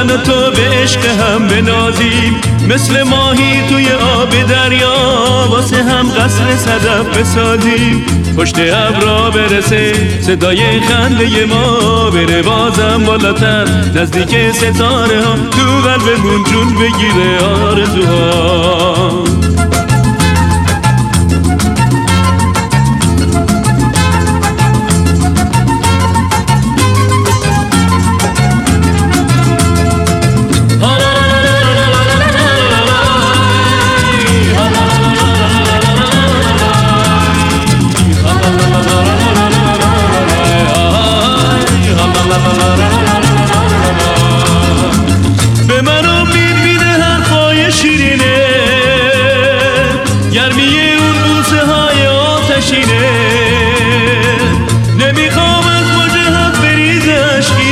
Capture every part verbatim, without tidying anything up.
من و تو به عشق هم بنازیم، مثل ماهی توی آب دریا واسه هم قصر صدف بسازیم. پشت ابرا برسه صدای خنده ما، بره بازم بالاتر نزدیک ستاره ها، تو قلبمون جون بگیره آرزوها. به من امید میده حرفای شیرینه، گرمی اون بوسه های آتشینه. نمیخوام از وجهت بریزه اشکی،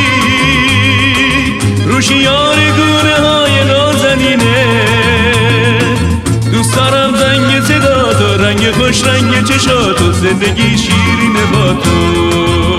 روش یار گونه های نازنینه. دوست دارم زنگ صدا تو، رنگ خوش رنگ چشاتو، زندگی شیرینه با تو.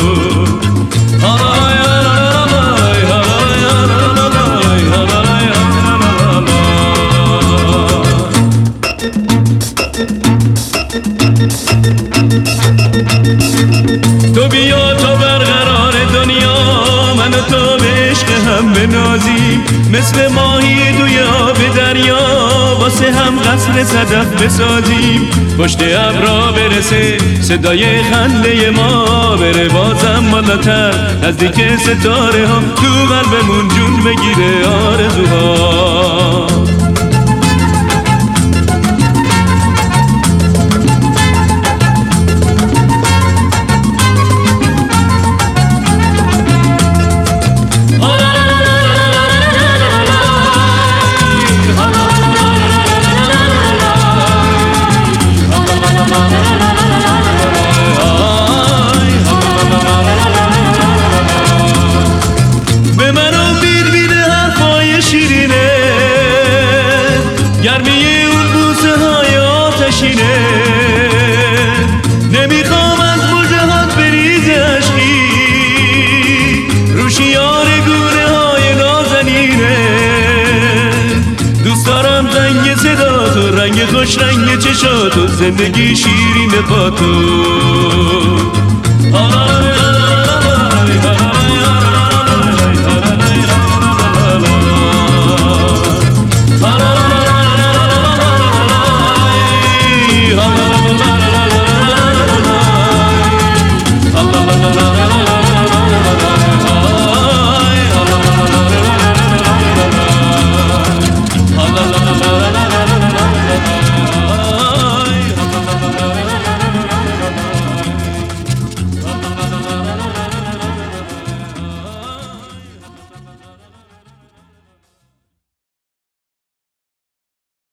تو بیا تا برقرار دنیا، من و تو به عشق هم بنازیم، مثل ماهی توی آب دریا واسه هم قصر صدف بسازیم. پشت ابرا برسه صدای خنده ما، بره بازم بالاتر نزدیک ستاره ها، تو قلبمون جون بگیره آرزوها. گرمی اون بوسه های آتشینه. نمیخوام از وجهت بریزه اشکی، روش یار گونه های نازنینه. دوست دارم زنگ صدا تو، رنگ خوش رنگ چشاتو، زندگی شیرینه با تو.